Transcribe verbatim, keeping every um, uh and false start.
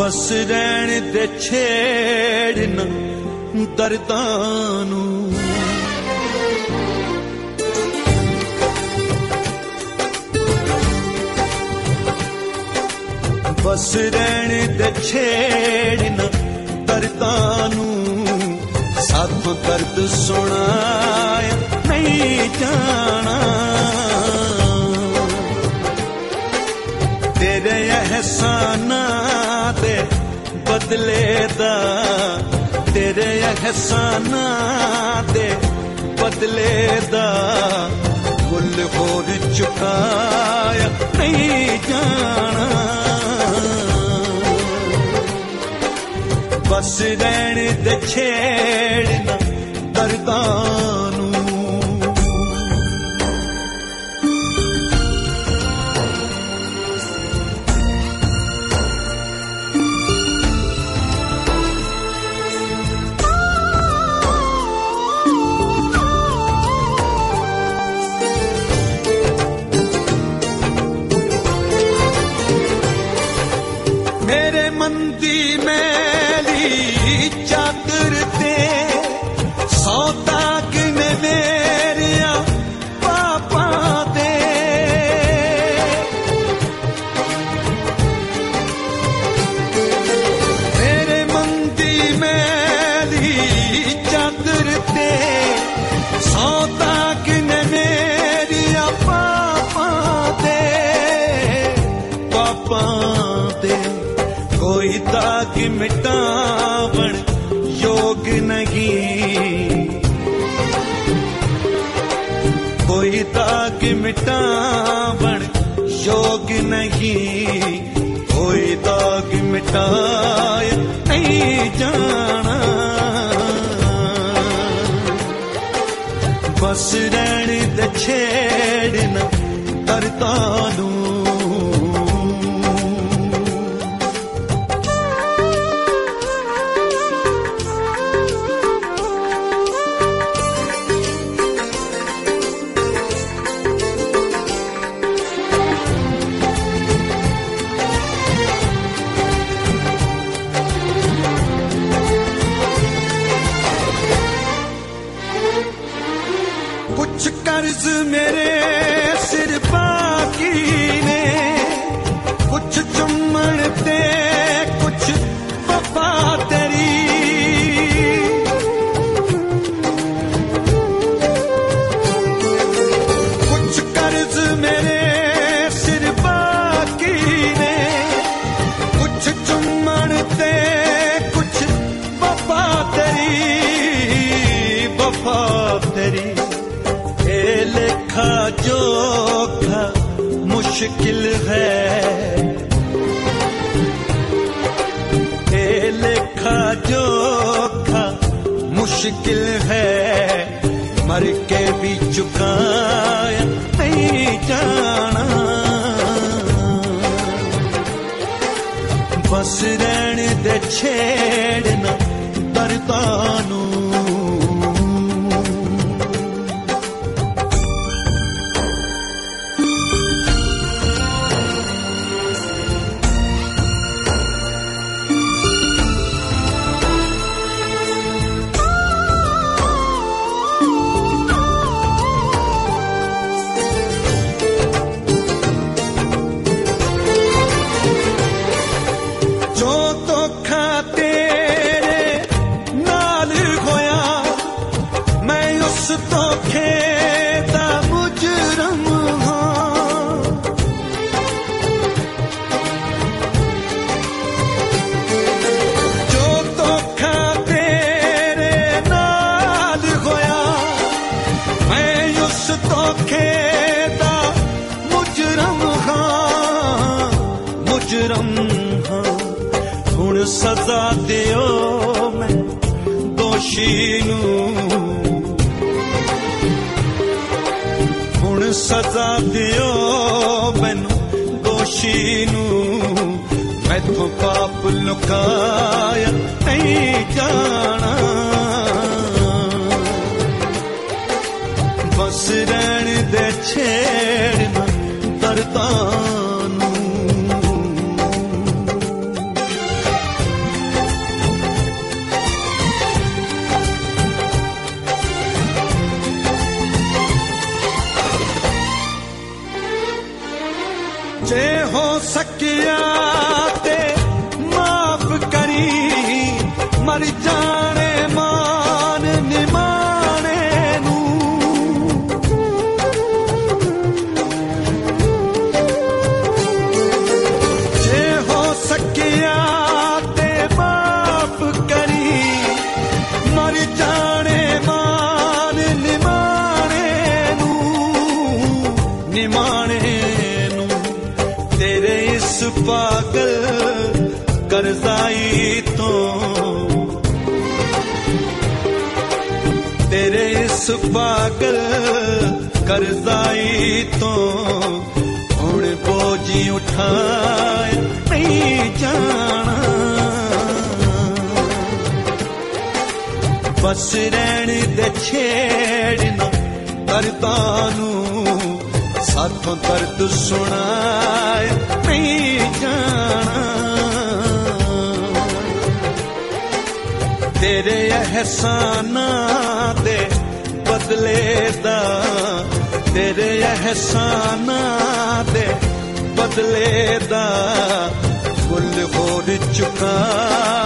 बस रहन दे छेड़ना दर्दां नूं बस रहन दे छेड़ना दर्दां नूं साथों दर्द सुनाया नहीं जाना तेरे एहसाना दे बदले दा तेरे एहसाना दे बदले दा मुल होर चुकाया नहीं जाना बस रहन दे छेड़ना दर्दां नूं मेरे मन दी मैली चादर ते सौ दाग ने मेरिया पापा दे मेरे मन दी मैली चादर ते सौ दाग ने मेरिया पापा दे पापा दे कोई दाग मिटावण योग नहीं कोई दाग मिटावण योग नहीं कोई दाग मिटाए नहीं जाना बस रहन दे छेड़ना दर्दां नूं कुछ कर्ज मेरे सिर बाकी ने कुछ चुम्मन ते कुछ वफा तेरी कुछ कर्ज मेरे सिर बाकी ने कुछ चुम्मन ते कुछ वफा तेरी वफा तेरी लेखा जोखा मुश्किल है ये लेखा जोखा मुश्किल है मर के भी चुकाया नहीं जाना बस रहन दे छेड़ना दर्दां नूं हुण सजा दियो मैं दोषी नूं हुण सजा दियो मैनू दोषी नूं मैथों पाप लुकाया नहीं जाना बस रहन दे छेड़ना दर्दां नूं ਮਰ ਜਾਣੇ ਮਾਨ ਨਿਮਾਣੇ ਨੂੰ। ਜੇ ਹੋ ਸਕਿਆ ਤੇ ਮਾਫ ਕਰੀ, ਮਰ ਜਾਣੇ ਮਾਨ ਨਿਮਾਣੇ ਨੂੰ, ਨਿਮਾਣੇ ਨੂੰ। ਤੇਰੇ ਇਸ ਪਾਗਲ ਕਰਜ਼ਾਈ ਤੋਂ, ਤੇਰੇ ਇਸ ਪਾਗਲ ਕਰਜ਼ਾਈ ਤੋਂ ਹੁਣ ਬੋਝੀ ਉਠਾਇਆ ਨਹੀਂ ਜਾਣਾ। ਬਸ ਰਹਿਣ ਦੇ ਛੇੜਨਾ ਦਰਦਾਂ ਨੂੰ, ਸਾਥੋਂ ਦਰਦ ਸੁਣਾਇਆ ਨਹੀਂ ਜਾਣਾ। ਤੇਰੇ ਅਹਿਸਾਨਾਂ ਦੇ ਬਦਲੇ ਦਾ, ਤੇਰੇ ਅਹਿਸਾਨਾਂ ਦੇ ਬਦਲੇ ਦਾ ਫੁੱਲ ਹੋਰ ਚੁਕਾ